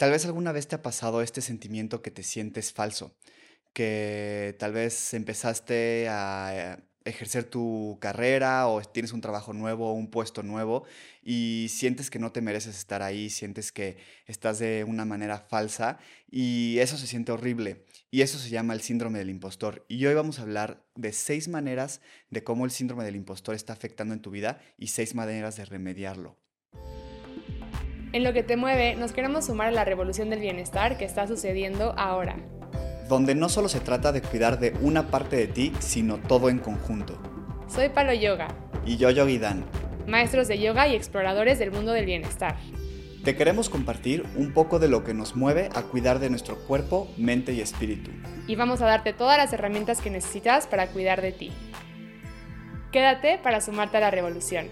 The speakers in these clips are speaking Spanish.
Tal vez alguna vez te ha pasado este sentimiento que te sientes falso, que tal vez empezaste a ejercer tu carrera o tienes un trabajo nuevo, un puesto nuevo y sientes que no te mereces estar ahí, sientes que estás de una manera falsa y eso se siente horrible y eso se llama el síndrome del impostor. Y hoy vamos a hablar de 6 maneras de cómo el síndrome del impostor está afectando en tu vida y 6 maneras de remediarlo. En lo que te mueve, nos queremos sumar a la revolución del bienestar que está sucediendo ahora. Donde no solo se trata de cuidar de una parte de ti, sino todo en conjunto. Soy Palo Yoga, Y yo, Yogi Dan, maestros de yoga y exploradores del mundo del bienestar. te queremos compartir un poco de lo que nos mueve a cuidar de nuestro cuerpo, mente y espíritu. Y vamos a darte todas las herramientas que necesitas para cuidar de ti. Quédate para sumarte a la revolución.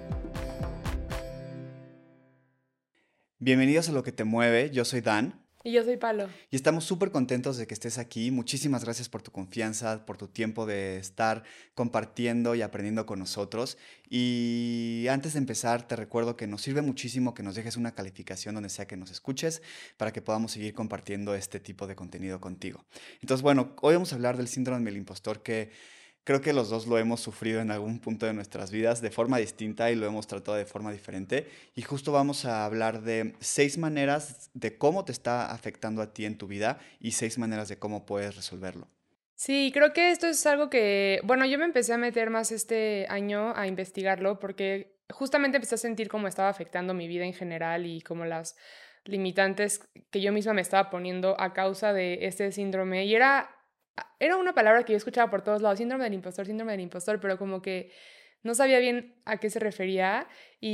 Bienvenidos a Lo que te mueve, yo soy Dan. Y yo soy Palo. Y estamos súper contentos de que estés aquí. Muchísimas gracias por tu confianza, por tu tiempo de estar compartiendo y aprendiendo con nosotros. Y antes de empezar, te recuerdo que nos sirve muchísimo que nos dejes una calificación donde sea que nos escuches para que podamos seguir compartiendo este tipo de contenido contigo. Entonces, bueno, hoy vamos a hablar del síndrome del impostor que creo que los dos lo hemos sufrido en algún punto de nuestras vidas de forma distinta y lo hemos tratado de forma diferente. Y justo vamos a hablar de 6 maneras de cómo te está afectando a ti en tu vida y 6 maneras de cómo puedes resolverlo. Sí, creo que esto es algo que, bueno, yo me empecé a meter más este año a investigarlo porque justamente empecé a sentir cómo estaba afectando mi vida en general y como las limitantes que yo misma me estaba poniendo a causa de este síndrome. Y era una palabra que yo escuchaba por todos lados, síndrome del impostor, pero como que no sabía bien a qué se refería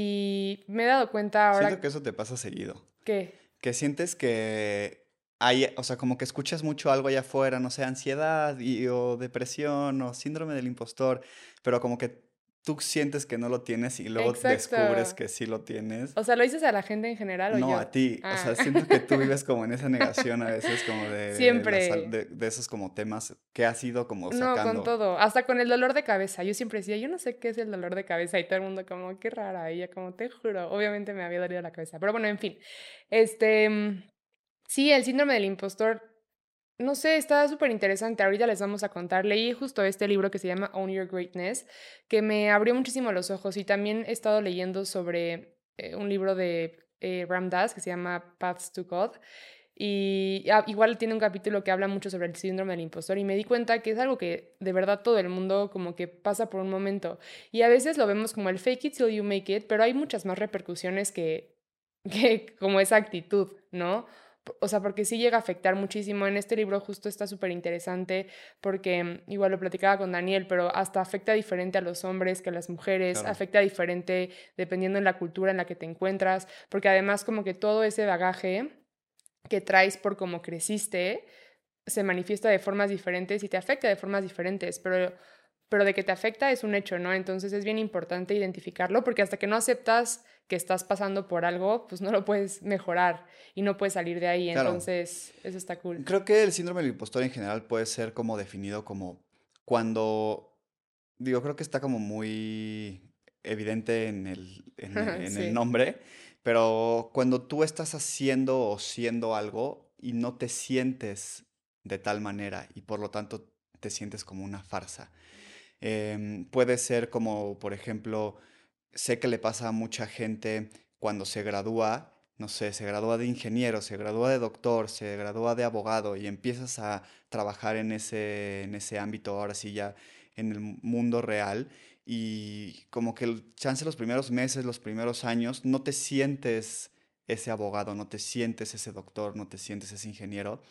y me he dado cuenta Siento ahora que eso te pasa seguido, que, que sientes que hay, o sea, como que escuchas mucho algo allá afuera, no sé, ansiedad o depresión o síndrome del impostor, pero como que tú sientes que no lo tienes y luego descubres exacto. que sí lo tienes. O sea, ¿lo dices a la gente en general o No, yo? a ti. O Ah, sea, siento que tú vives como en esa negación a veces, como siempre. de esos como temas que has ido como No, con sacando. todo, hasta con el dolor de cabeza. Yo siempre decía, yo no sé qué es el dolor de cabeza y todo el mundo como, qué rara. Y ella como, te juro, obviamente me había dolido la cabeza. Pero bueno, en fin. Este, mm, sí, el síndrome del impostor, no sé, está súper interesante. Ahorita les vamos a contar. Leí justo este libro que se llama Own Your Greatness, que me abrió muchísimo los ojos. Y también he estado leyendo sobre un libro de Ram Dass que se llama Paths to God. Y igual tiene un capítulo que habla mucho sobre el síndrome del impostor y me di cuenta que es algo que de verdad todo el mundo como que pasa por un momento. Y a veces lo vemos como el fake it till you make it, pero hay muchas más repercusiones que como esa actitud, ¿no? O sea, porque sí llega a afectar muchísimo. En este libro justo está súper interesante porque igual lo platicaba con Daniel, pero hasta afecta diferente a los hombres que a las mujeres, Claro. afecta diferente dependiendo en la cultura en la que te encuentras, porque además como que todo ese bagaje que traes por cómo creciste se manifiesta de formas diferentes y te afecta de formas diferentes, pero de que te afecta es un hecho, ¿no? Entonces es bien importante identificarlo porque hasta que no aceptas que estás pasando por algo, pues no lo puedes mejorar y no puedes salir de ahí, Claro. entonces eso está cool. Creo que el síndrome del impostor en general puede ser como definido como cuando, digo, creo que está como muy evidente en el Sí, nombre, pero cuando tú estás haciendo o siendo algo y no te sientes de tal manera y por lo tanto te sientes como una farsa. Puede ser como, por ejemplo, sé que le pasa a mucha gente cuando se gradúa, no sé, se gradúa de ingeniero, se gradúa de doctor, se gradúa de abogado y empiezas a trabajar en ese ámbito, ahora sí ya en el mundo real. Y como que el chance los primeros meses, los primeros años, no te sientes ese abogado, no te sientes ese doctor, no te sientes ese ingeniero.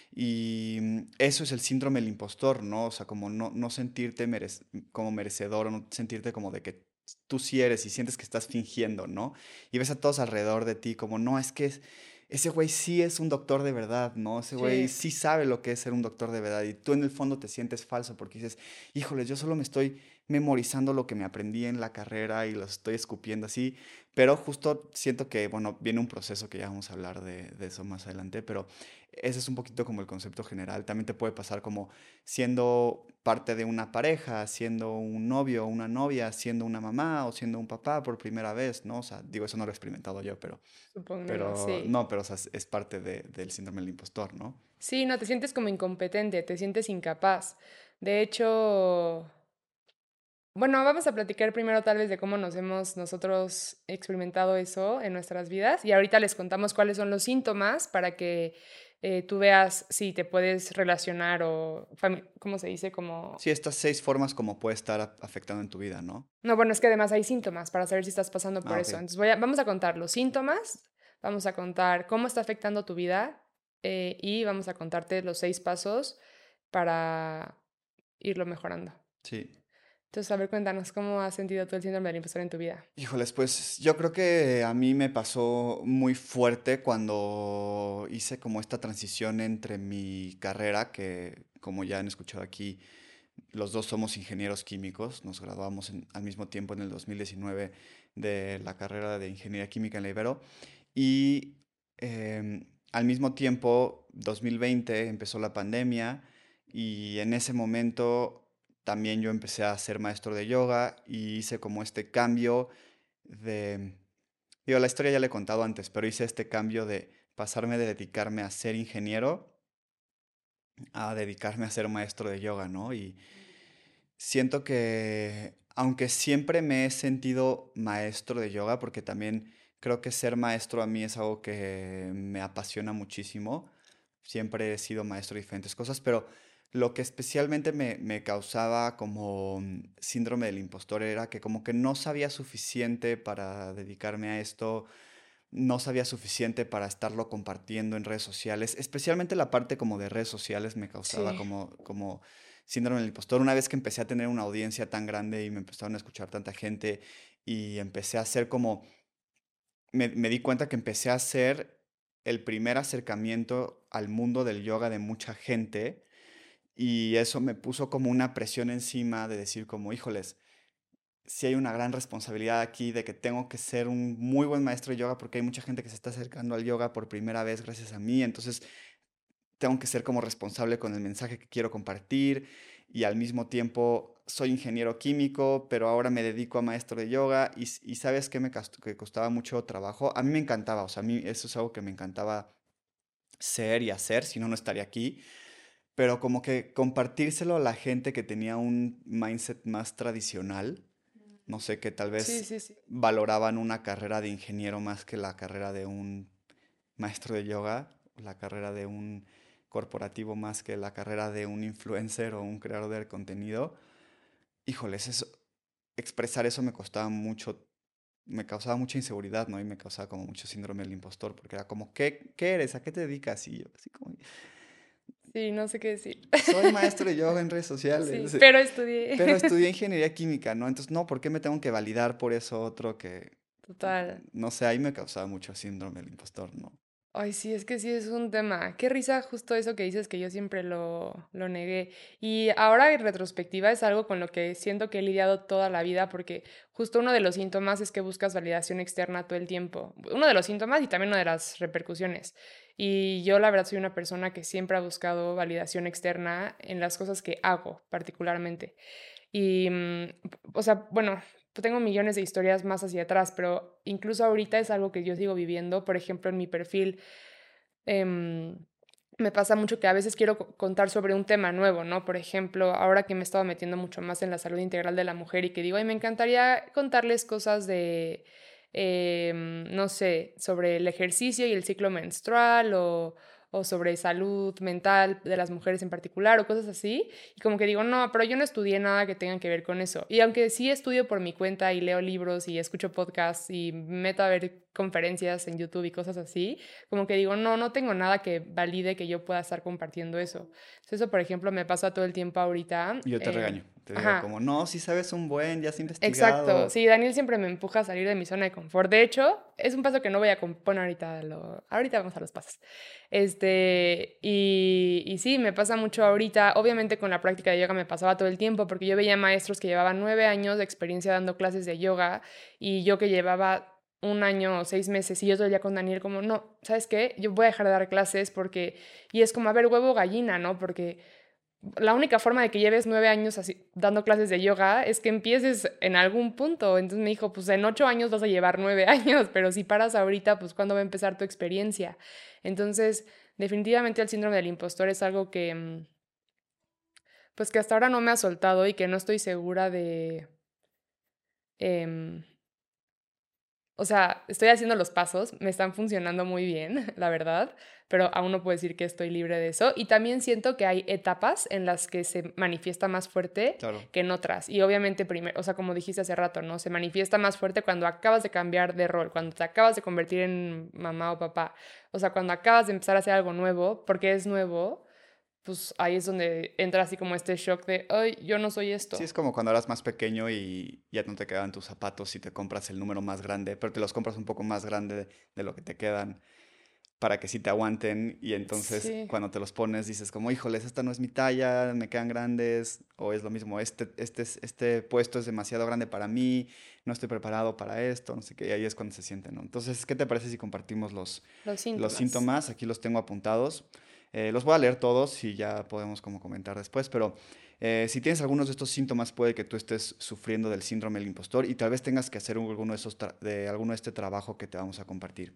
Y eso es el síndrome del impostor, ¿no? O sea, como no sentirte como merecedor, o no sentirte como de que tú sí eres y sientes que estás fingiendo, ¿no? Y ves a todos alrededor de ti como, no, es que ese güey sí es un doctor de verdad, ¿no? Ese güey sí, sí sabe lo que es ser un doctor de verdad y tú en el fondo te sientes falso porque dices, híjole, yo solo me estoy memorizando lo que me aprendí en la carrera y lo estoy escupiendo así, pero justo siento que, bueno, viene un proceso que ya vamos a hablar de eso más adelante, pero ese es un poquito como el concepto general. También te puede pasar como siendo parte de una pareja, siendo un novio o una novia, siendo una mamá o siendo un papá por primera vez, ¿no? O sea, digo, eso no lo he experimentado yo, Supongo, pero sí. no, pero o sea, es parte del síndrome del impostor, ¿no? Sí, no, te sientes como incompetente, te sientes incapaz. De hecho, bueno, vamos a platicar primero tal vez de cómo nos hemos nosotros experimentado eso en nuestras vidas y ahorita les contamos cuáles son los síntomas para que tú veas si te puedes relacionar o, ¿cómo se dice? Como... Sí, estas 6 formas como puede estar afectando en tu vida, ¿no? No, bueno, es que además hay síntomas para saber si estás pasando por Ah, ok. eso. Entonces vamos a contar los síntomas, vamos a contar cómo está afectando tu vida y vamos a contarte los 6 pasos para irlo mejorando. Sí. Entonces, a ver, cuéntanos cómo has sentido tú el síndrome del impostor en tu vida. Híjoles, pues yo creo que a mí me pasó muy fuerte cuando hice como esta transición entre mi carrera, que como ya han escuchado aquí, los dos somos ingenieros químicos, nos graduamos al mismo tiempo en el 2019 de la carrera de ingeniería química en la Ibero, y al mismo tiempo, 2020, empezó la pandemia y en ese momento también yo empecé a ser maestro de yoga y hice como este cambio de... Digo, la historia ya le he contado antes, pero hice este cambio de pasarme de dedicarme a ser ingeniero a dedicarme a ser maestro de yoga, ¿no? Y siento que, aunque siempre me he sentido maestro de yoga, porque también creo que ser maestro a mí es algo que me apasiona muchísimo, siempre he sido maestro de diferentes cosas, pero lo que especialmente me causaba como síndrome del impostor era que como que no sabía suficiente para dedicarme a esto, no sabía suficiente para estarlo compartiendo en redes sociales, especialmente la parte como de redes sociales me causaba Sí, como síndrome del impostor. Una vez que empecé a tener una audiencia tan grande y me empezaron a escuchar tanta gente y empecé a hacer como, me di cuenta que empecé a hacer el primer acercamiento al mundo del yoga de mucha gente y eso me puso como una presión encima de decir como, híjoles, sí hay una gran responsabilidad aquí de que tengo que ser un muy buen maestro de yoga porque hay mucha gente que se está acercando al yoga por primera vez gracias a mí, entonces tengo que ser como responsable con el mensaje que quiero compartir y al mismo tiempo soy ingeniero químico, pero ahora me dedico a maestro de yoga y sabes que que costaba mucho trabajo. A mí me encantaba, o sea, a mí eso es algo que me encantaba ser y hacer, si no, no estaría aquí. Pero como que compartírselo a la gente que tenía un mindset más tradicional, no sé, que tal sí, vez sí, sí. valoraban una carrera de ingeniero más que la carrera de un maestro de yoga, la carrera de un corporativo más que la carrera de un influencer o un creador de contenido. Híjoles, expresar eso me costaba mucho, me causaba mucha inseguridad, ¿no? Y me causaba como mucho síndrome del impostor, porque era como, ¿qué eres? ¿A qué te dedicas? Y yo, así como, Sí, no sé qué decir. soy maestro de yoga en redes Sí, sociales, pero estudié. pero estudié ingeniería química, ¿no? Entonces, no, ¿por qué me tengo que validar por eso otro que, Total. no sé, ahí me causaba mucho síndrome del impostor, ¿no? Ay, sí, es que sí es un tema. Qué risa justo eso que dices que yo siempre lo negué. Y ahora en retrospectiva es algo con lo que siento que he lidiado toda la vida porque justo uno de los síntomas es que buscas validación externa todo el tiempo. Uno de los síntomas y también una de las repercusiones. Y yo la verdad soy una persona que siempre ha buscado validación externa en las cosas que hago particularmente. Y, o sea, bueno, pues tengo millones de historias más hacia atrás, pero incluso ahorita es algo que yo sigo viviendo. Por ejemplo, en mi perfil em, me pasa mucho que a veces quiero contar sobre un tema nuevo, ¿no? Por ejemplo, ahora que me he estado metiendo mucho más en la salud integral de la mujer y que digo, ay, me encantaría contarles cosas de, no sé, sobre el ejercicio y el ciclo menstrual o sobre salud mental de las mujeres en particular o cosas así. Y como que digo, no, pero yo no estudié nada que tenga que ver con eso. Y aunque sí estudio por mi cuenta y leo libros y escucho podcasts y me meto a ver conferencias en YouTube y cosas así, como que digo, no, no tengo nada que valide que yo pueda estar compartiendo eso. Entonces, eso, por ejemplo, me pasa todo el tiempo ahorita. Y yo te regaño. Te diga Ajá. como, no, si sabes un buen, ya has Exacto, investigado. sí, Daniel siempre me empuja a salir de mi zona de confort. De hecho, es un paso que no voy a bueno, ahorita vamos a los pasos. Y sí, me pasa mucho ahorita. Obviamente con la práctica de yoga me pasaba todo el tiempo porque yo veía maestros que llevaban 9 años de experiencia dando clases de yoga y yo que llevaba un año o 6 meses y yo todo el día con Daniel como, no, ¿sabes qué? Yo voy a dejar de dar clases porque, y es como, a ver, huevo o gallina, ¿no? Porque la única forma de que lleves 9 años así, dando clases de yoga es que empieces en algún punto. Entonces me dijo, pues en 8 años vas a llevar 9 años, pero si paras ahorita, pues ¿cuándo va a empezar tu experiencia? Entonces, definitivamente el síndrome del impostor es algo que, pues que hasta ahora no me ha soltado y que no estoy segura de, em, o sea, estoy haciendo los pasos, me están funcionando muy bien, la verdad, pero aún no puedo decir que estoy libre de eso. Y también siento que hay etapas en las que se manifiesta más fuerte Claro. que en otras. Y obviamente, primero, o sea, como dijiste hace rato, ¿no? Se manifiesta más fuerte cuando acabas de cambiar de rol, cuando te acabas de convertir en mamá o papá. O sea, cuando acabas de empezar a hacer algo nuevo, porque es nuevo, pues ahí es donde entra así como este shock de, ay, yo no soy Sí, esto. es como cuando eras más pequeño y ya no te quedaban tus zapatos y te compras el número más grande, pero te los compras un poco más grande de lo que te quedan para que sí te aguanten y entonces Sí. cuando te los pones dices como, híjoles, esta no es mi talla, me quedan grandes, o es lo mismo, este puesto es demasiado grande para mí, no estoy preparado para esto, no sé qué, y ahí es cuando se siente, ¿no? Entonces, ¿qué te parece si compartimos Los los síntomas. síntomas? Aquí los tengo apuntados. Los voy a leer todos y ya podemos como comentar después, pero si tienes algunos de estos síntomas, puede que tú estés sufriendo del síndrome del impostor y tal vez tengas que hacer alguno de alguno de este trabajo que te vamos a compartir.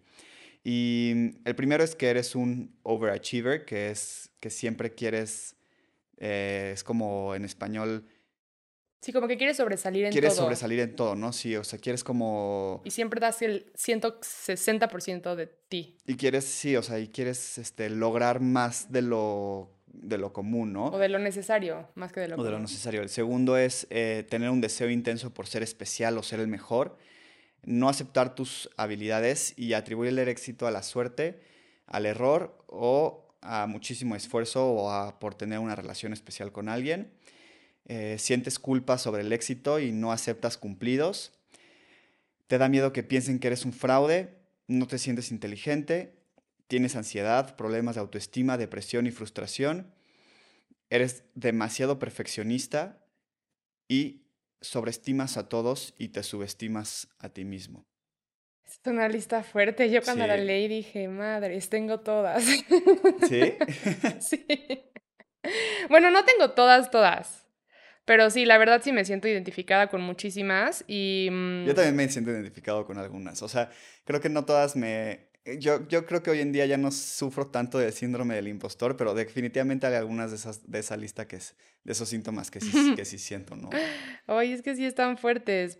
Y el primero es que eres un overachiever, que es que siempre quieres, es como en español, Sí, como que quieres sobresalir en quieres todo. sobresalir en todo, ¿no? Sí, o sea, quieres como, Y siempre das el 160% de ti. y quieres, sí, o sea, y quieres lograr más de lo común, ¿no? O de lo necesario, más que de lo O de lo común. necesario. El segundo es tener un deseo intenso por ser especial o ser el mejor, no aceptar tus habilidades y atribuirle el éxito a la suerte, al error o a muchísimo esfuerzo o a por tener una relación especial con alguien. Sientes culpa sobre el éxito y no aceptas cumplidos. Te da miedo que piensen que eres un fraude, no te sientes inteligente, tienes ansiedad, problemas de autoestima, depresión y frustración. Eres demasiado perfeccionista y sobreestimas a todos y te subestimas a ti mismo. Es una lista fuerte. Yo cuando la Sí, leí dije, madres, tengo todas. ¿sí? Sí. Bueno, no tengo todas, todas. Pero sí, la verdad sí me siento identificada con muchísimas y Yo también me siento identificado con algunas. O sea, creo que no todas yo creo que hoy en día ya no sufro tanto del síndrome del impostor, pero definitivamente hay algunas de esa lista de esos síntomas que sí siento, ¿no? Oye, es que sí están fuertes,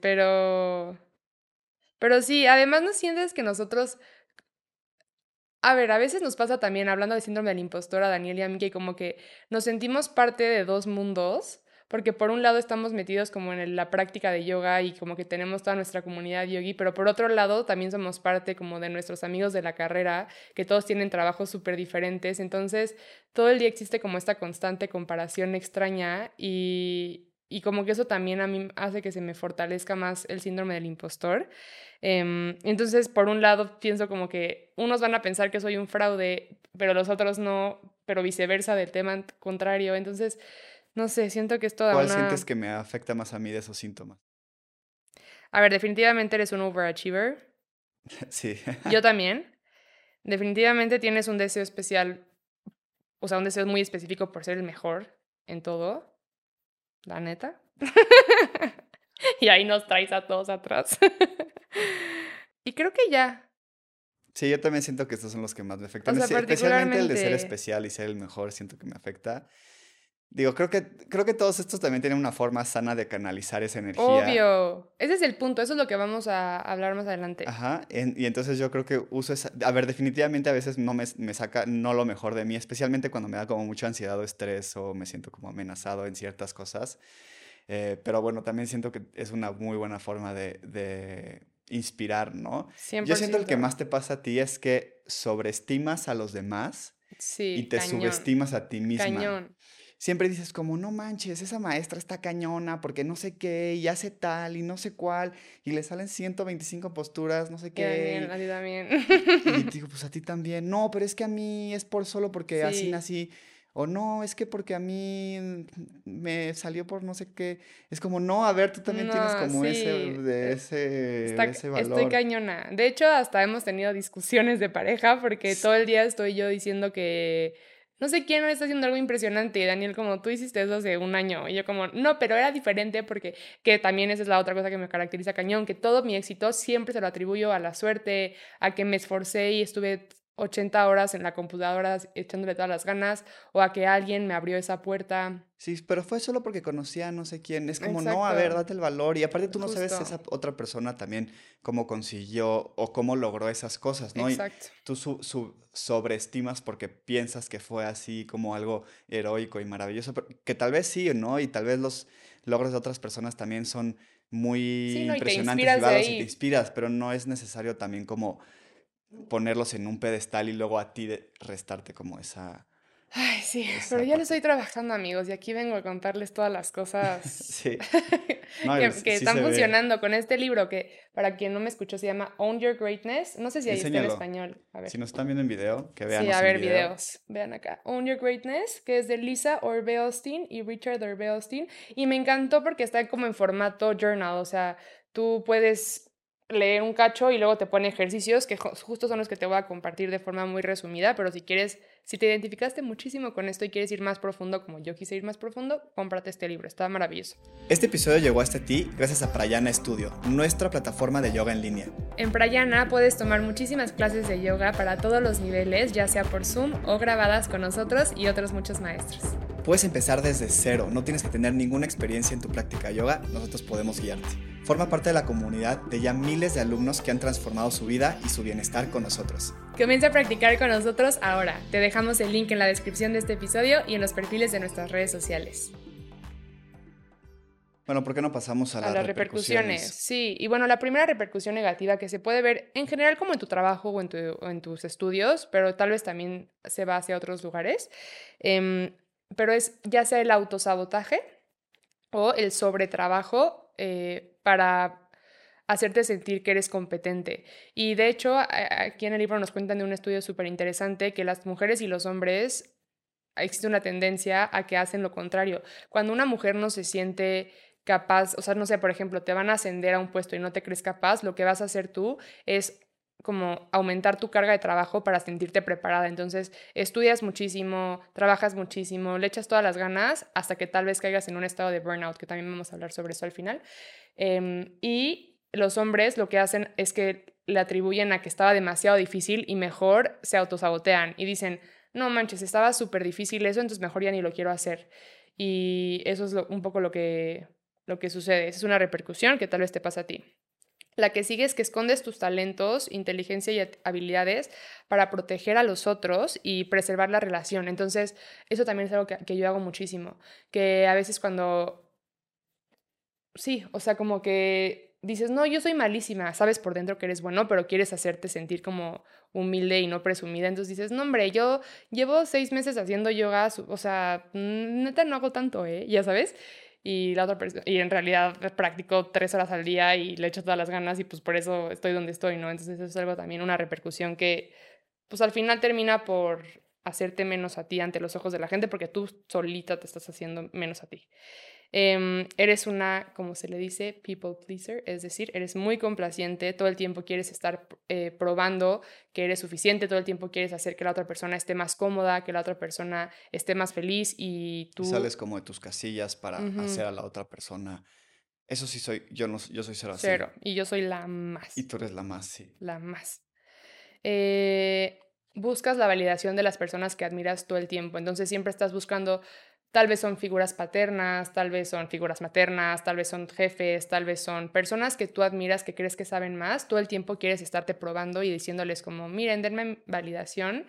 pero sí, además no sientes que nosotros a ver, a veces nos pasa también, hablando de síndrome del impostor a Daniel y a mí, que como que nos sentimos parte de dos mundos, porque por un lado estamos metidos como en la práctica de yoga y como que tenemos toda nuestra comunidad yogi, pero por otro lado también somos parte como de nuestros amigos de la carrera, que todos tienen trabajos súper diferentes, entonces todo el día existe como esta constante comparación extraña y como que eso también a mí hace que se me fortalezca más el síndrome del impostor. Entonces, por un lado, pienso como que unos van a pensar que soy un fraude, pero los otros no, pero viceversa del tema contrario. Entonces, no sé, siento que es toda ¿Cuál sientes una... que me afecta más a mí de esos síntomas? A ver, definitivamente eres un overachiever. Sí. Yo también. Definitivamente tienes un deseo especial, o sea, un deseo muy específico por ser el mejor en todo, la neta. Y ahí nos traes a todos atrás. Y creo que ya. Sí, yo también siento que estos son los que más me O afectan. sea, Especialmente el de ser particularmente... especial y ser el mejor, siento que me afecta. Digo, creo que todos estos también tienen una forma sana de canalizar esa energía. Obvio. Ese es el punto, eso es lo que vamos a hablar más adelante. Ajá, y entonces yo creo que uso esa... A ver, definitivamente a veces no me saca no lo mejor de mí, especialmente cuando me da como mucha ansiedad o estrés o me siento como amenazado en ciertas cosas. Pero bueno, también siento que es una muy buena forma de inspirar, ¿no? cien Yo por siento el que ciento más te pasa a ti es que sobreestimas a los demás y Sí, te cañón, subestimas a ti misma. cañón. siempre dices como, no manches, esa maestra está cañona porque no sé qué y hace tal y no sé cuál y le salen 125 posturas, no sé Y Daniel, qué a ti también. y digo, pues a ti también. No, pero es que a mí es por solo porque así Sí, nací. O no, es que porque a mí me salió por no sé qué. Es como, no, a ver, tú también tienes no, como ese, sí. de ese Estoy valor. cañona. De hecho, hasta hemos tenido discusiones de pareja porque todo el día estoy yo diciendo que no sé quién está haciendo algo impresionante. Y Daniel, como tú hiciste eso hace un año. Y yo, como, no, pero era diferente porque que también esa es la otra cosa que me caracteriza cañón, que todo mi éxito siempre se lo atribuyo a la suerte, a que me esforcé y estuve 80 horas en la computadora echándole todas las ganas, o a que alguien me abrió esa puerta. Sí, pero fue solo porque conocía a no sé quién. Es como, no, a ver, Exacto, date el valor. Y aparte tú no sabes justo, esa otra persona también cómo consiguió o cómo logró esas cosas, ¿no? Y exacto. tú sobreestimas porque piensas que fue así como algo heroico y maravilloso, que tal vez sí, ¿no? Y tal vez los logros de otras personas también son Sí, muy no, y te impresionantes y inspiras de valos y te ahí. inspiras, pero no es necesario también como ponerlos en un pedestal y luego a ti restarte como Ay, sí, pero esa ya lo parte. estoy trabajando, amigos, y aquí vengo a contarles todas las cosas Sí, no, y que sí están se ve. funcionando con este libro que, para quien no me escuchó, se llama Own Your Greatness. No sé si ahí está en Enséñalo. español. A Si ver. nos están viendo en video, que Sí, a véanos en ver, video. videos. Vean acá. Own Your Greatness, que es de Lisa Orbeostin y Richard Orbeostin. Y me encantó porque está como en formato journal. O sea, tú puedes leer un cacho y luego te pone ejercicios que justo son los que te voy a compartir de forma muy resumida. Pero si quieres, si te identificaste muchísimo con esto y quieres ir más profundo, como yo quise ir más profundo, cómprate este libro. Está maravilloso. Este episodio llegó hasta ti gracias a Prayana Studio, nuestra plataforma de yoga en línea. En Prayana puedes tomar muchísimas clases de yoga para todos los niveles, ya sea por Zoom o grabadas con nosotros y otros muchos maestros. Puedes empezar desde cero, no tienes que tener ninguna experiencia en tu práctica de yoga, nosotros podemos guiarte. Forma parte de la comunidad de ya miles de alumnos que han transformado su vida y su bienestar con nosotros. Comienza a practicar con nosotros ahora. Te dejamos el link en la descripción de este episodio y en los perfiles de nuestras redes sociales. Bueno, ¿por qué no pasamos a A las las repercusiones, repercusiones? sí. Y bueno, la primera repercusión negativa que se puede ver en general como en tu trabajo o en tus estudios, pero tal vez también se va hacia otros lugares, pero es ya sea el autosabotaje o el sobretrabajo para hacerte sentir que eres competente. Y de hecho, aquí en el libro nos cuentan de un estudio súper interesante que las mujeres y los hombres existe una tendencia a que hacen lo contrario. Cuando una mujer no se siente capaz, o sea, no sé, por ejemplo, te van a ascender a un puesto y no te crees capaz, lo que vas a hacer tú es como aumentar tu carga de trabajo para sentirte preparada. Entonces, estudias muchísimo, trabajas muchísimo, le echas todas las ganas hasta que tal vez caigas en un estado de burnout, que también vamos a hablar sobre eso al final. Y los hombres lo que hacen es que le atribuyen a que estaba demasiado difícil y mejor se autosabotean y dicen, no manches, estaba súper difícil eso, entonces mejor ya ni lo quiero hacer. Y eso es un poco lo que sucede. Esa es una repercusión que tal vez te pasa a ti. La que sigue es que escondes tus talentos, inteligencia y habilidades para proteger a los otros y preservar la relación. Entonces, eso también es algo que yo hago muchísimo. Que a veces cuando sí, o sea, como que dices, no, yo soy malísima, sabes por dentro que eres bueno, pero quieres hacerte sentir como humilde y no presumida. Entonces dices, no, hombre, yo llevo 6 meses haciendo yoga, o sea, neta no hago tanto, ¿eh? Ya sabes. Y la otra persona, y en realidad practico 3 horas al día y le echo todas las ganas y pues por eso estoy donde estoy, ¿no? Entonces eso es algo también, una repercusión que pues al final termina por hacerte menos a ti ante los ojos de la gente porque tú solita te estás haciendo menos a ti. Eres una, como se le dice, people pleaser, es decir, eres muy complaciente, todo el tiempo quieres estar probando que eres suficiente, todo el tiempo quieres hacer que la otra persona esté más cómoda, que la otra persona esté más feliz y Y sales tú, como de tus casillas para ujú, hacer a la otra persona. Eso sí soy, yo no, yo soy cero así. cero, y yo soy Y tú eres la más, sí. la más. Eh, buscas la validación de las personas que admiras todo el tiempo. Entonces siempre estás buscando, tal vez son figuras paternas, tal vez son figuras maternas, tal vez son jefes, tal vez son personas que tú admiras, que crees que saben más. Todo el tiempo quieres estarte probando y diciéndoles como, miren, denme validación.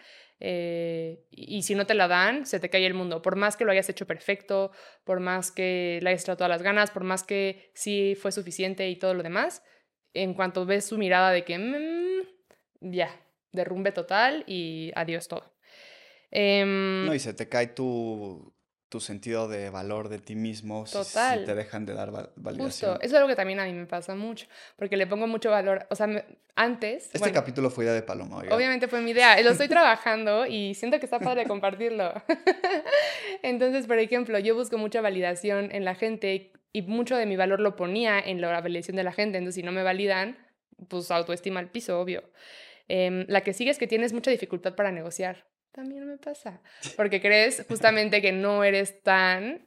Y si no te la dan, se te cae el mundo. Por más que lo hayas hecho perfecto, por más que le hayas echado todas las ganas, por más que sí fue suficiente y todo lo demás, en cuanto ves su mirada de que ya, derrumbe total y adiós todo. No, Em, y se te cae tu sentido de valor de ti mismo si te Total. dejan de dar Justo, validación. eso es algo que también a mí me pasa mucho, porque le pongo mucho valor, o sea, antes, Este bueno, capítulo fue idea de Paloma, oigan. obviamente fue mi idea, lo estoy trabajando y siento que está padre compartirlo. Entonces, por ejemplo, yo busco mucha validación en la gente y mucho de mi valor lo ponía en la validación de la gente, entonces si no me validan, pues autoestima al piso, obvio. La que sigue es que tienes mucha dificultad para negociar. También me pasa, porque crees justamente que no eres tan...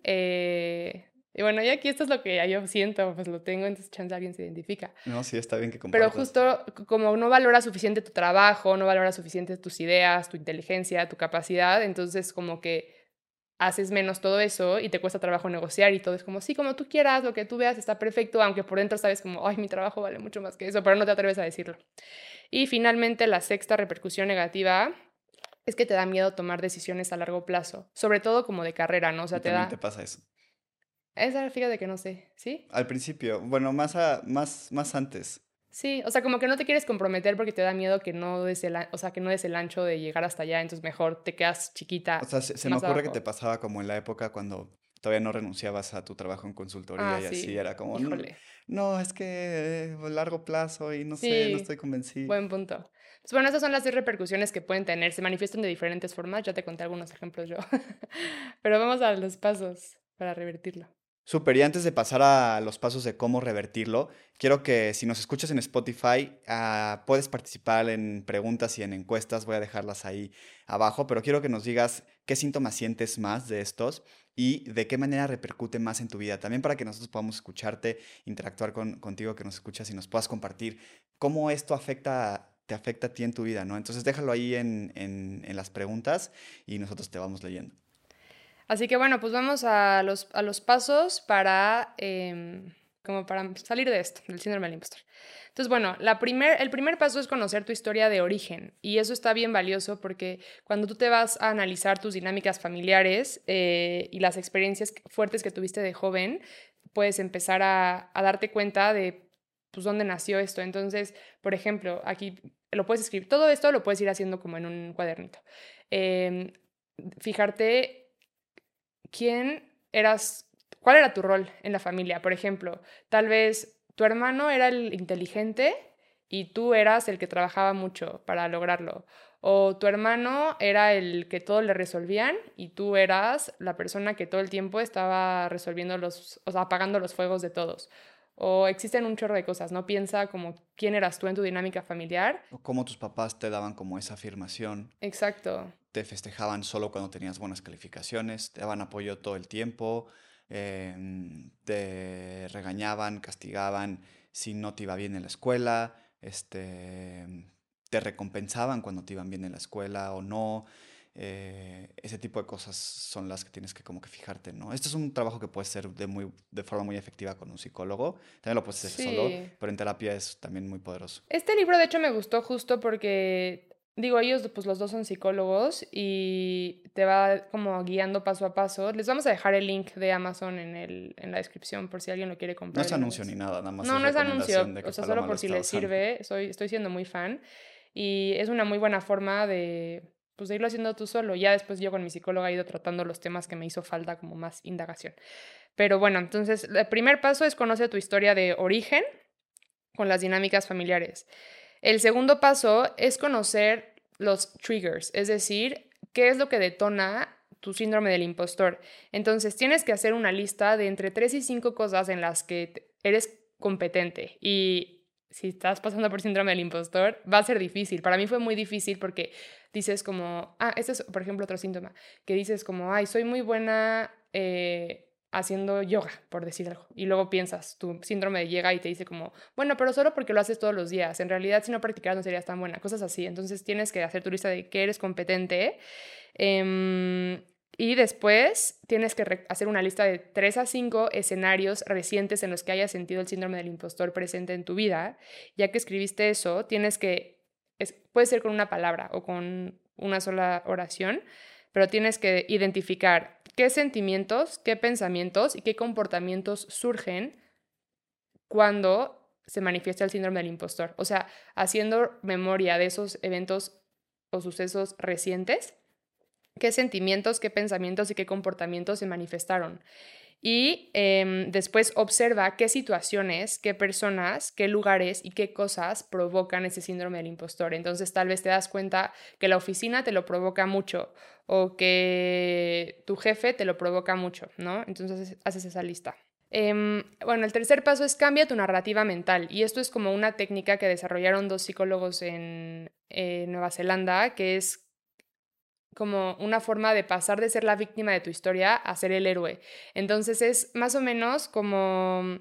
y bueno, y aquí esto es lo que ya yo siento, pues lo tengo, entonces chance alguien se identifica. No, sí, está bien que Pero compartas. justo como no valoras suficiente tu trabajo, no valoras suficiente tus ideas, tu inteligencia, tu capacidad, entonces como que haces menos todo eso y te cuesta trabajo negociar y todo es como, sí, como tú quieras, lo que tú veas está perfecto, aunque por dentro sabes como, ay, mi trabajo vale mucho más que eso, pero no te atreves a decirlo. Y finalmente, la sexta repercusión negativa es que te da miedo tomar decisiones a largo plazo, sobre todo como de carrera, ¿no? O Y sea, te también te da... pasa eso. Esa, fíjate que no sé, ¿sí? Al principio, bueno, más antes. Sí, o sea, como que no te quieres comprometer porque te da miedo que no des o sea, que no des el ancho de llegar hasta allá, entonces mejor te quedas O chiquita sea, se me más ocurre que te abajo. pasaba como en la época cuando todavía no renunciabas a tu trabajo en consultoría Ah, y así, sí, era como, híjole. No, es que a largo plazo y no sé, no Sí, estoy convencido. buen punto. Pues bueno, esas son las 6 repercusiones que pueden tener. Se manifiestan de diferentes formas. Ya te conté algunos ejemplos yo. Pero vamos a los pasos para revertirlo. Súper, y antes de pasar a los pasos de cómo revertirlo, quiero que si nos escuchas en Spotify, puedes participar en preguntas y en encuestas, voy a dejarlas ahí abajo, pero quiero que nos digas qué síntomas sientes más de estos y de qué manera repercute más en tu vida, también para que nosotros podamos escucharte, interactuar contigo, que nos escuchas y nos puedas compartir cómo esto te afecta a ti en tu vida, ¿no? Entonces déjalo ahí en las preguntas y nosotros te vamos leyendo. Así que bueno, pues vamos a los pasos para, como para salir de esto, del síndrome del impostor. Entonces, bueno, el primer paso es conocer tu historia de origen y eso está bien valioso porque cuando tú te vas a analizar tus dinámicas familiares y las experiencias fuertes que tuviste de joven, puedes empezar a darte cuenta de pues dónde nació esto. Entonces, por ejemplo, aquí lo puedes escribir, todo esto lo puedes ir haciendo como en un cuadernito. Em, Fijarte quién eras, cuál era tu rol en la familia. Por ejemplo, tal vez tu hermano era el inteligente y tú eras el que trabajaba mucho para lograrlo. O tu hermano era el que todo le resolvían y tú eras la persona que todo el tiempo estaba resolviendo o sea, apagando los fuegos de todos. O existen un chorro de cosas, ¿no? Piensa como quién eras tú en tu dinámica familiar. O cómo tus papás te daban como esa afirmación. Exacto. Te festejaban solo cuando tenías buenas calificaciones, te daban apoyo todo el tiempo, te regañaban, castigaban si no te iba bien en la escuela, te recompensaban cuando te iban bien en la escuela o no. Ese tipo de cosas son las que tienes que como que fijarte, ¿no? Este es un trabajo que puede ser de forma muy efectiva con un psicólogo, también lo puedes hacer solo, Sí. pero en terapia es también muy poderoso. Este libro, de hecho, me gustó justo porque, digo, ellos, pues los dos son psicólogos y te va como guiando paso a paso. Les vamos a dejar el link de Amazon en la descripción por si alguien lo quiere No comprar es y lo anuncio ni ves. nada, nada más No, es no es recomendación anuncio, de o que sea, solo Paloma lo por si está les usando. sirve. Estoy siendo muy fan y es una muy buena forma de, pues, de irlo haciendo tú solo. Ya después yo con mi psicóloga he ido tratando los temas que me hizo falta como más indagación. Pero bueno, entonces, el primer paso es conocer tu historia de origen con las dinámicas familiares. El segundo paso es conocer los triggers, es decir, qué es lo que detona tu síndrome del impostor. Entonces, tienes que hacer una lista de entre 3 y 5 cosas en las que eres competente y si estás pasando por síndrome del impostor, va a ser difícil. Para mí fue muy difícil porque dices como, este es, por ejemplo, otro síntoma, que dices como, ay, soy muy buena haciendo yoga, por decir algo. Y luego piensas, tu síndrome llega y te dice como, bueno, pero solo porque lo haces todos los días. En realidad, si no practicaras, no serías tan buena. Cosas así. Entonces, tienes que hacer tu lista de qué eres competente. Y después tienes que hacer una lista de 3 a 5 escenarios recientes en los que hayas sentido el síndrome del impostor presente en tu vida. Ya que escribiste eso, tienes que, puede ser con una palabra o con una sola oración, pero tienes que identificar qué sentimientos, qué pensamientos y qué comportamientos surgen cuando se manifiesta el síndrome del impostor. O sea, haciendo memoria de esos eventos o sucesos recientes qué sentimientos, qué pensamientos y qué comportamientos se manifestaron. Y después observa qué situaciones, qué personas, qué lugares y qué cosas provocan ese síndrome del impostor. Entonces tal vez te das cuenta que la oficina te lo provoca mucho o que tu jefe te lo provoca mucho, ¿no? Entonces haces esa lista. Bueno, el tercer paso es cambia tu narrativa mental. Y esto es como una técnica que desarrollaron dos psicólogos en Nueva Zelanda, que es como una forma de pasar de ser la víctima de tu historia a ser el héroe. Entonces es más o menos como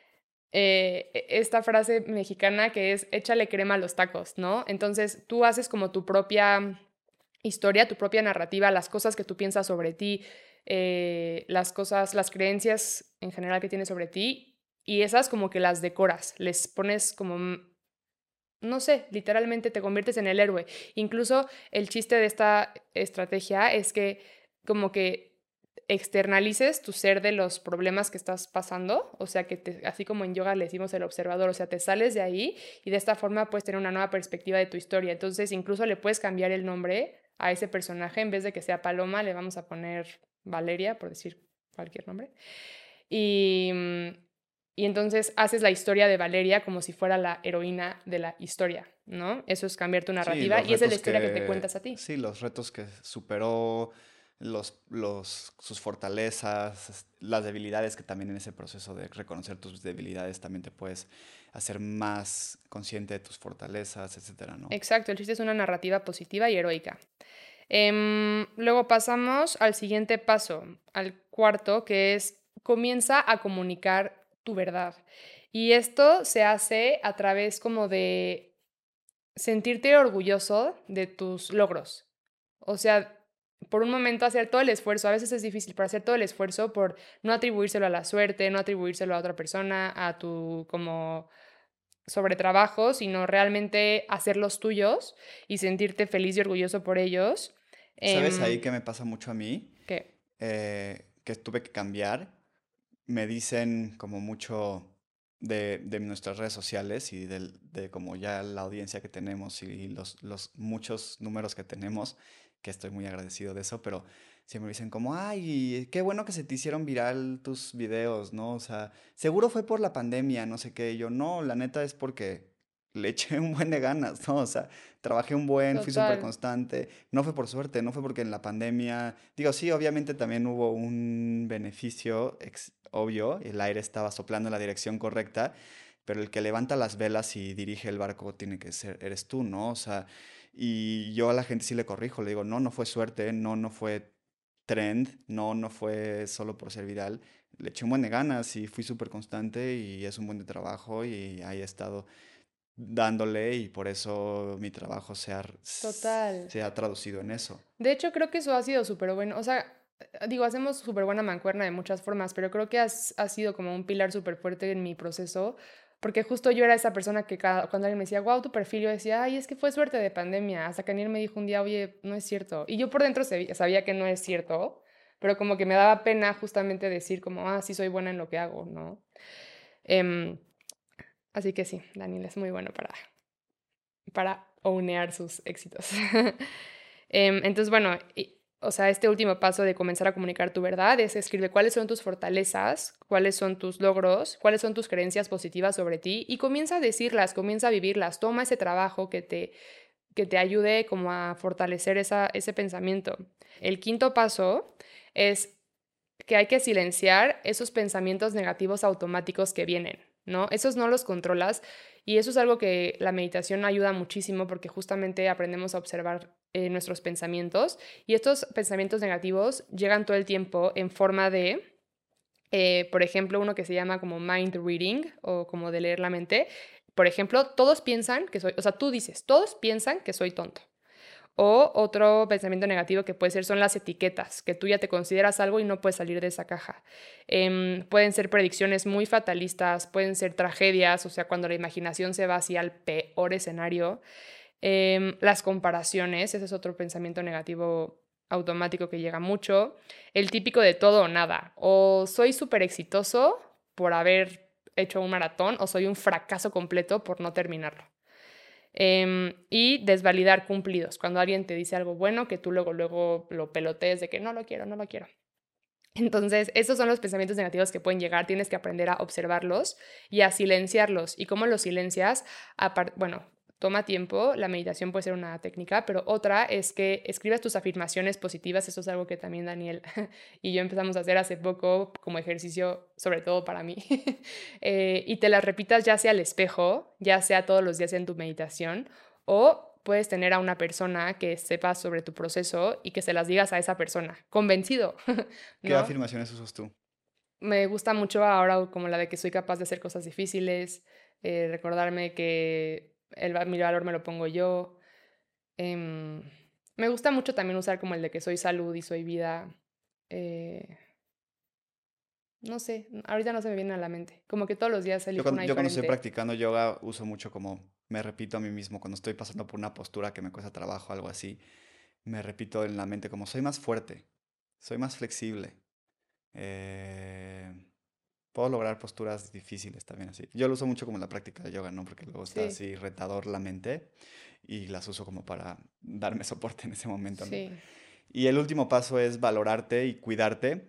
esta frase mexicana que es échale crema a los tacos, ¿no? Entonces tú haces como tu propia historia, tu propia narrativa, las cosas que tú piensas sobre ti, las cosas, las creencias en general que tienes sobre ti, y esas como que las decoras, les pones como no sé, literalmente te conviertes en el héroe. Incluso el chiste de esta estrategia es que como que externalices tu ser de los problemas que estás pasando, o sea que así como en yoga le decimos el observador, o sea, te sales de ahí y de esta forma puedes tener una nueva perspectiva de tu historia. Entonces incluso le puedes cambiar el nombre a ese personaje, en vez de que sea Paloma, le vamos a poner Valeria, por decir cualquier nombre. Y, y entonces haces la historia de Valeria como si fuera la heroína de la historia, ¿no? Eso es cambiar tu Sí, narrativa y esa es la historia que te cuentas a ti. sí, los retos que superó, sus fortalezas, las debilidades, que también en ese proceso de reconocer tus debilidades también te puedes hacer más consciente de tus fortalezas, etcétera, ¿no? Exacto, el chiste es una narrativa positiva y heroica. Luego pasamos al siguiente paso, al cuarto, que es comienza a comunicar tu verdad. Y esto se hace a través como de sentirte orgulloso de tus logros. O sea, por un momento hacer todo el esfuerzo, a veces es difícil, pero hacer todo el esfuerzo por no atribuírselo a la suerte, no atribuírselo a otra persona, a tu como sobre trabajo, sino realmente hacerlos tuyos y sentirte feliz y orgulloso por ellos. ¿Sabes ahí Em, que me pasa mucho a mí? que Que tuve que cambiar. Me dicen como mucho de nuestras redes sociales y de como ya la audiencia que tenemos y los muchos números que tenemos, que estoy muy agradecido de eso, pero siempre me dicen como, ay, qué bueno que se te hicieron viral tus videos, ¿no? O sea, seguro fue por la pandemia, no sé qué. Y yo, no, la neta es porque le eché un buen de ganas, ¿no? O sea, trabajé un buen, fui súper total, constante. No fue por suerte, no fue porque en la pandemia, digo, sí, obviamente también hubo un beneficio obvio, el aire estaba soplando en la dirección correcta, pero el que levanta las velas y dirige el barco tiene que ser, eres tú, ¿no? O sea, y yo a la gente sí le corrijo, le digo, no, no fue suerte, no, no fue trend, no, no fue solo por ser viral. Le eché un buen de ganas y fui súper constante y es un buen de trabajo y ahí he estado dándole y por eso mi trabajo total. se ha traducido en eso. De hecho, creo que eso ha sido súper bueno. O sea, digo, hacemos súper buena mancuerna de muchas formas, pero creo que ha sido como un pilar súper fuerte en mi proceso, porque justo yo era esa persona que cuando alguien me decía, wow, tu perfil, yo decía, ay, es que fue suerte de pandemia, hasta que Daniel me dijo un día, oye, no es cierto. Y yo por dentro sabía que no es cierto, pero como que me daba pena justamente decir como, ah, sí soy buena en lo que hago, ¿no? Em, Así que sí, Daniel es muy bueno para ownear sus éxitos. Entonces, bueno, o sea, este último paso de comenzar a comunicar tu verdad es escribir cuáles son tus fortalezas, cuáles son tus logros, cuáles son tus creencias positivas sobre ti y comienza a decirlas, comienza a vivirlas, toma ese trabajo que te ayude como a fortalecer ese pensamiento. El quinto paso es que hay que silenciar esos pensamientos negativos automáticos que vienen, ¿no? Esos no los controlas y eso es algo que la meditación ayuda muchísimo porque justamente aprendemos a observar nuestros pensamientos y estos pensamientos negativos llegan todo el tiempo en forma de, por ejemplo, uno que se llama como mind reading o como de leer la mente. Por ejemplo, todos piensan que soy, o sea, tú dices, todos piensan que soy tonto. O otro pensamiento negativo que puede ser son las etiquetas, que tú ya te consideras algo y no puedes salir de esa caja. Pueden ser predicciones muy fatalistas, pueden ser tragedias, o sea, cuando la imaginación se va hacia el peor escenario. Las comparaciones, ese es otro pensamiento negativo automático que llega mucho. El típico de todo o nada. O soy súper exitoso por haber hecho un maratón o soy un fracaso completo por no terminarlo. Y desvalidar cumplidos. Cuando alguien te dice algo bueno, que tú luego, luego lo pelotees de que no lo quiero, no lo quiero. Entonces, esos son los pensamientos negativos que pueden llegar. Tienes que aprender a observarlos y a silenciarlos. ¿Y cómo los silencias? Bueno, toma tiempo. La meditación puede ser una técnica, pero otra es que escribas tus afirmaciones positivas. Eso es algo que también Daniel y yo empezamos a hacer hace poco como ejercicio, sobre todo para mí. Y te las repitas ya sea al espejo, ya sea todos los días en tu meditación, o puedes tener a una persona que sepa sobre tu proceso y que se las digas a esa persona, convencido, ¿Qué ¿no? afirmaciones usas tú? Me gusta mucho ahora como la de que soy capaz de hacer cosas difíciles, recordarme que mi valor me lo pongo yo. em, Me gusta mucho también usar como el de que soy salud y soy vida. eh, no sé, ahorita no se me viene a la mente. Como que todos los días elijo una Yo cuando estoy diferente. practicando yoga uso mucho como me repito a mí mismo cuando estoy pasando por una postura que me cuesta trabajo, algo así. Me repito en la mente como soy más fuerte, soy más flexible. eh, Puedo lograr posturas difíciles también así. Yo lo uso mucho como en la práctica de yoga, ¿no? Porque luego está Sí, así retador la mente y las uso como para darme soporte en ese momento, ¿no? sí, Y el último paso es valorarte y cuidarte.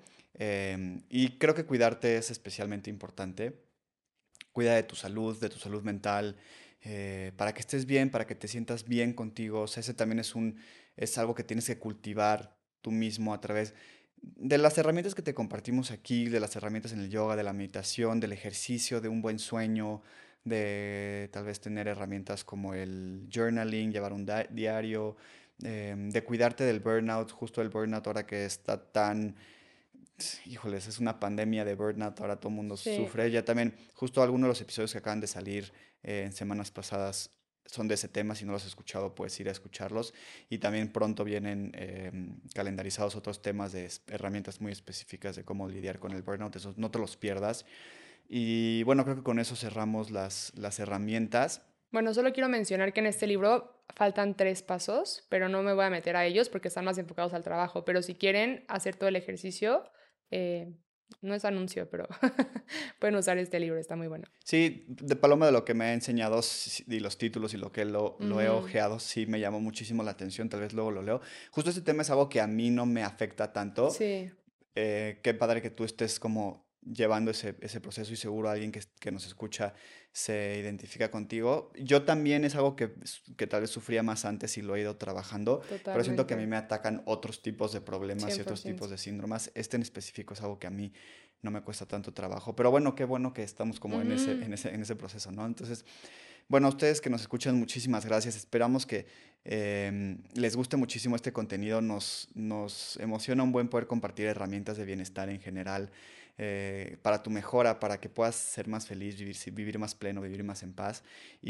Y creo que cuidarte es especialmente importante. Cuida de tu salud mental, para que estés bien, para que te sientas bien contigo. O sea, ese también es algo que tienes que cultivar tú mismo a través de las herramientas que te compartimos aquí, de las herramientas en el yoga, de la meditación, del ejercicio, de un buen sueño, de tal vez tener herramientas como el journaling, llevar un diario, de cuidarte del burnout, justo el burnout ahora que está tan híjoles, es una pandemia de burnout, ahora todo el mundo sí. sufre. Ya también, justo algunos de los episodios que acaban de salir en semanas pasadas son de ese tema, si no los has escuchado puedes ir a escucharlos. Y también pronto vienen calendarizados otros temas de herramientas muy específicas de cómo lidiar con el burnout, esos no te los pierdas. Y bueno, creo que con eso cerramos las herramientas. Bueno, solo quiero mencionar que en este libro faltan 3 pasos, pero no me voy a meter a ellos porque están más enfocados al trabajo. Pero si quieren hacer todo el ejercicio, eh, no es anuncio, pero pueden usar este libro, está muy bueno. Sí, de Paloma de lo que me ha enseñado y los títulos y lo que lo he Ujú, ojeado, sí me llamó muchísimo la atención, tal vez luego lo leo. Justo este tema es algo que a mí no me afecta tanto. sí, Qué padre que tú estés como llevando ese proceso y seguro alguien que nos escucha se identifica contigo. Yo también es algo que tal vez sufría más antes y lo he ido trabajando, pero siento que a mí totalmente, me atacan otros tipos de problemas y otros 100%. tipos de síndromes. Este en específico es algo que a mí no me cuesta tanto trabajo, pero bueno que estamos como en Ujú. en ese proceso, ¿no? Entonces, bueno, a ustedes que nos escuchan, muchísimas gracias. Esperamos que les guste muchísimo este contenido. Nos emociona un buen poder compartir herramientas de bienestar en general para tu mejora, para que puedas ser más feliz, vivir más pleno, vivir más en paz.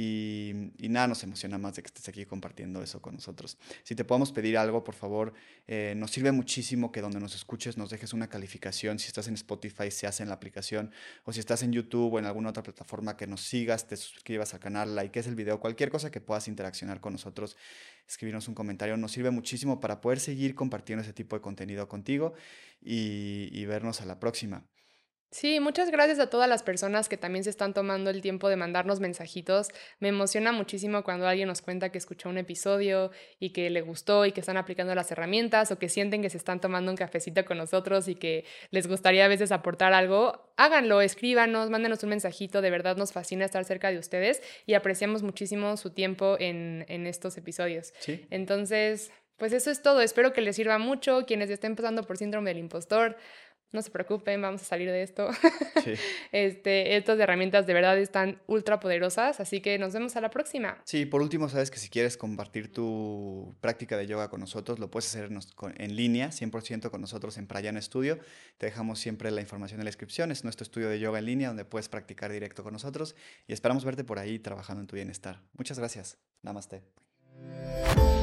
Y nada nos emociona más de que estés aquí compartiendo eso con nosotros. Si te podemos pedir algo, por favor, nos sirve muchísimo que donde nos escuches nos dejes una calificación. Si estás en Spotify, se hace en la aplicación, o si estás en YouTube o en alguna otra plataforma, que nos sigas, te suscribas al canal, likees el video, cualquier cosa que puedas interaccionar con nosotros, escribirnos un comentario, nos sirve muchísimo para poder seguir compartiendo ese tipo de contenido contigo y vernos a la próxima. Sí, muchas gracias a todas las personas que también se están tomando el tiempo de mandarnos mensajitos. Me emociona muchísimo cuando alguien nos cuenta que escuchó un episodio y que le gustó y que están aplicando las herramientas o que sienten que se están tomando un cafecito con nosotros y que les gustaría a veces aportar algo. Háganlo, escríbanos, mándenos un mensajito. De verdad nos fascina estar cerca de ustedes y apreciamos muchísimo su tiempo en estos episodios. ¿Sí? Entonces, pues eso es todo. Espero que les sirva mucho. Quienes estén pasando por síndrome del impostor, no se preocupen, vamos a salir de esto. Sí. Estas herramientas de verdad están ultra poderosas, así que nos vemos a la próxima. Sí, por último, sabes que si quieres compartir tu práctica de yoga con nosotros, lo puedes hacer en línea, 100% con nosotros en Prayana Studio. Te dejamos siempre la información en la descripción. Es nuestro estudio de yoga en línea donde puedes practicar directo con nosotros y esperamos verte por ahí trabajando en tu bienestar. Muchas gracias. Namaste.